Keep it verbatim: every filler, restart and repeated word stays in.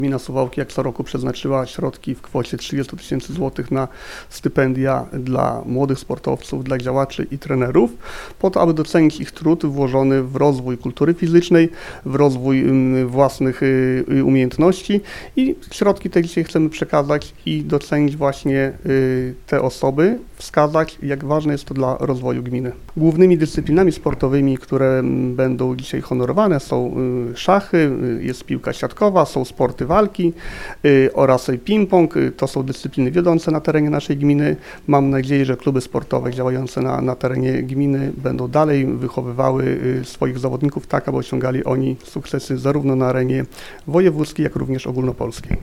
Gmina Suwałki jak co roku przeznaczyła środki w kwocie trzydzieści tysięcy złotych na stypendia dla młodych sportowców, dla działaczy i trenerów, po to, aby docenić ich trud włożony w rozwój kultury fizycznej, w rozwój własnych umiejętności i środki te dzisiaj chcemy przekazać i docenić właśnie te osoby, wskazać, jak ważne jest to dla rozwoju gminy. Głównymi dyscyplinami sportowymi, które będą dzisiaj honorowane, są szachy, jest piłka siatkowa, są sporty walki oraz ping-pong. To są dyscypliny wiodące na terenie naszej gminy. Mam nadzieję, że kluby sportowe działające na, na terenie gminy będą dalej wychowywały swoich zawodników tak, aby osiągali oni sukcesy zarówno na arenie wojewódzkiej, jak również ogólnopolskiej.